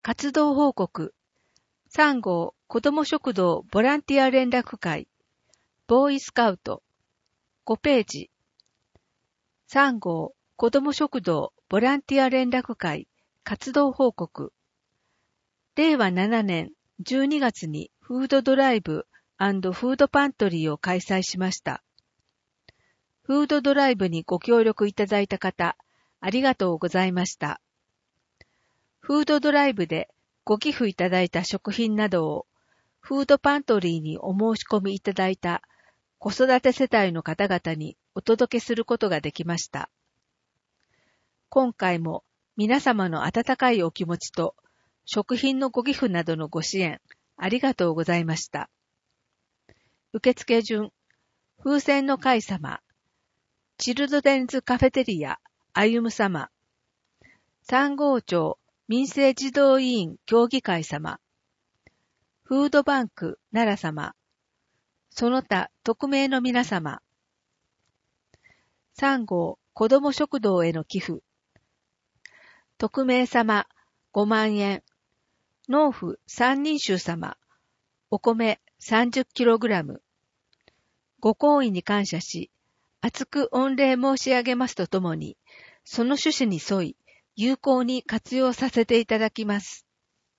活動報告。3号子ども食堂ボランティア連絡会。ボーイスカウト。5ページ。3号子ども食堂ボランティア連絡会。活動報告。令和7年12月にフードドライブ&フードパントリーを開催しました。フードドライブにご協力いただいた方、ありがとうございました。フードドライブでご寄付いただいた食品などをフードパントリーにお申し込みいただいた子育て世帯の方々にお届けすることができました。今回も皆様の温かいお気持ちと食品のご寄付などのご支援ありがとうございました。受付順、風船の会様、チルドレンズカフェテリア、歩む様、三郷町民生児童委員協議会様、フードバンク奈良様、その他匿名の皆様、3号子ども食堂への寄付、匿名様5万円、農夫三人衆様、お米 30kg、ご厚意に感謝し、厚く御礼申し上げますとともに、その趣旨に沿い、有効に活用させていただきます。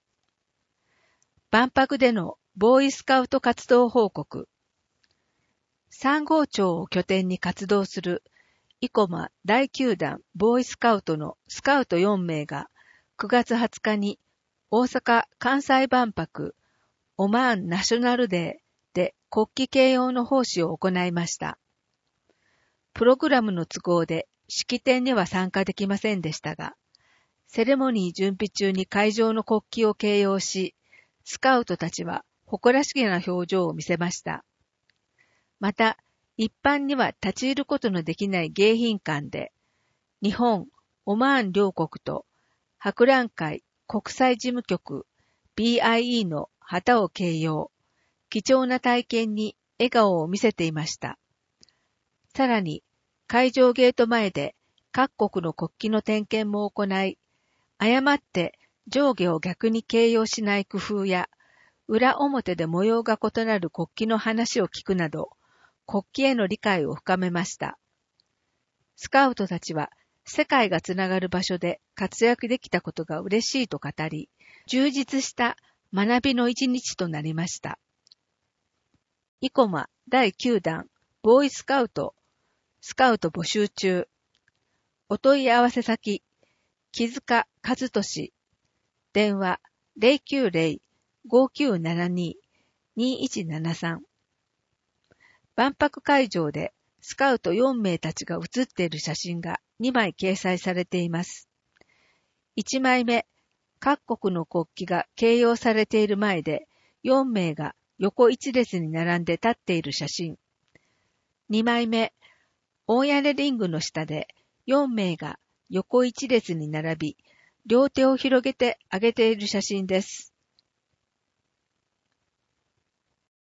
万博でのボーイスカウト活動報告。三郷町を拠点に活動する生駒第9弾ボーイスカウトのスカウト4名が9月20日に大阪・関西万博オマーンナショナルデーで国旗掲揚の奉仕を行いました。プログラムの都合で式典には参加できませんでしたが、セレモニー準備中に会場の国旗を掲揚し、スカウトたちは誇らしげな表情を見せました。また、一般には立ち入ることのできない迎賓館で、日本、オマーン両国と博覧会国際事務局 BIE の旗を掲揚、貴重な体験に笑顔を見せていました。さらに、会場ゲート前で各国の国旗の点検も行い、誤って上下を逆に掲揚しない工夫や、裏表で模様が異なる国旗の話を聞くなど、国旗への理解を深めました。スカウトたちは、世界がつながる場所で活躍できたことが嬉しいと語り、充実した学びの一日となりました。生駒第9弾、ボーイスカウト、スカウト募集中。お問い合わせ先、木塚和俊、電話090-5972-2173。万博会場でスカウト4名たちが写っている写真が2枚掲載されています。1枚目、各国の国旗が掲揚されている前で4名が横一列に並んで立っている写真。2枚目、大屋根リングの下で4名が横一列に並び、両手を広げて上げている写真です。